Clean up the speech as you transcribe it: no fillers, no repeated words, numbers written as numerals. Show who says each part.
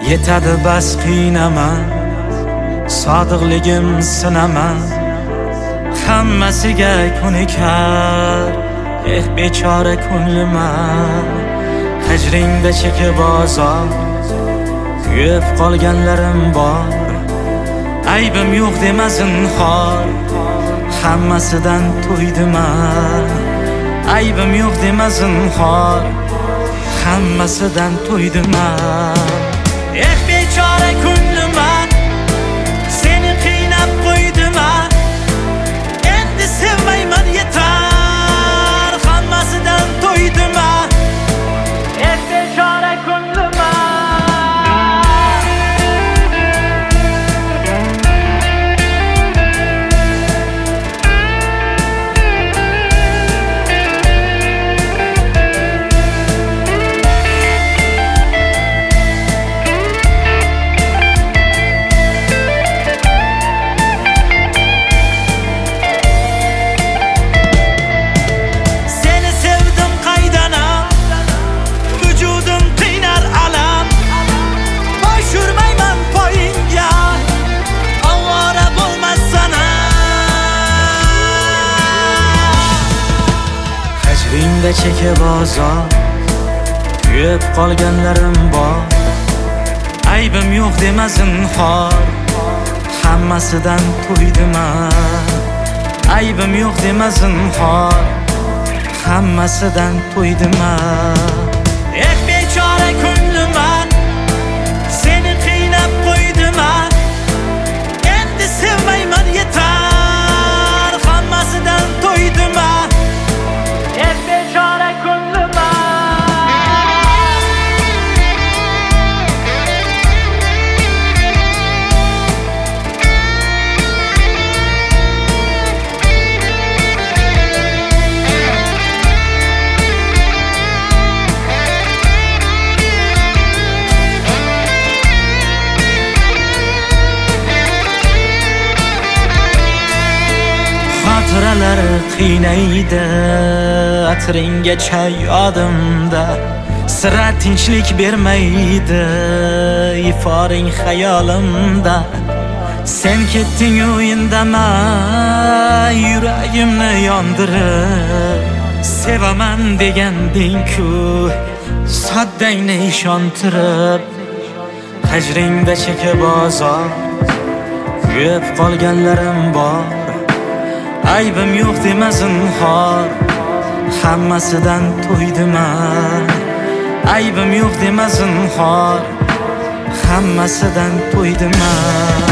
Speaker 1: Yetadi bas qiynaman, sodiqligim sinaman. Hammasiga ko'nikar, bechora ko'nglim. Hijringda chekib ozor, kuyib qolganlarim bor. Aybim yo'q dema zinhor, hammasidan to'ydim. Aybim yo'q dema zinhor, hammasidan to'ydim. Bechora ko'nglim, seni qiynab qo'ydim. Endi sevmayman, yetar, hammasidan to'ydim. Bechora ko'nglim. Hijringda chekib ozor, kuyib qolganlarim bor. Aybim yo'q dema zinhor, hammasidan to'ydim. Aybim yo'q dema zinhor, hammasidan to'ydim. Bechora ko'nglim, seni qiynab qo'ydim. Endi sevmayman, yetar, hammasidan to'ydim. Bechora ko'nglim. Xotiralar qiynaydi, atringgacha yodimda. Sira tinchlik bermaydi, iforing xayolimda. Sen ketding o'yindama, yuragimni yondirib. Sevaman deganding-ku, soddangni ishontirib. Hijringda chekib ozor, kuyib qolganlarim bor. Aybim yo'q dema zinhor, hammasidan to'ydim. Aybim yo'q dema zinhor, hammasidan to'ydim.